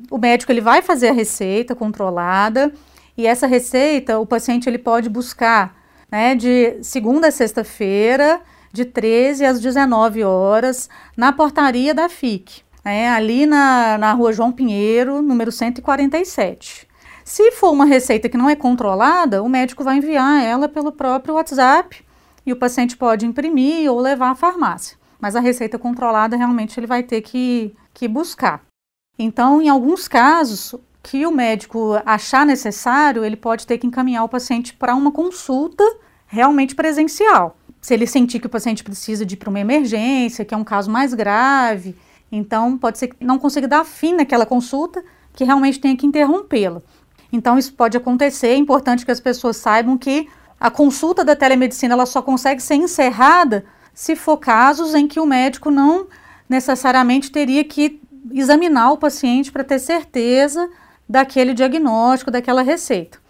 o médico ele vai fazer a receita controlada e essa receita o paciente ele pode buscar, né, de segunda a sexta-feira, de 13 às 19 horas, na portaria da FIC, né, ali na Rua João Pinheiro, número 147. Se for uma receita que não é controlada, o médico vai enviar ela pelo próprio WhatsApp e o paciente pode imprimir ou levar à farmácia. Mas a receita controlada realmente ele vai ter que buscar. Então, em alguns casos que o médico achar necessário, ele pode ter que encaminhar o paciente para uma consulta realmente presencial. Se ele sentir que o paciente precisa de ir para uma emergência, que é um caso mais grave, então pode ser que não consiga dar fim naquela consulta, que realmente tenha que interrompê-la. Então isso pode acontecer, é importante que as pessoas saibam que a consulta da telemedicina ela só consegue ser encerrada se for casos em que o médico não necessariamente teria que examinar o paciente para ter certeza daquele diagnóstico, daquela receita.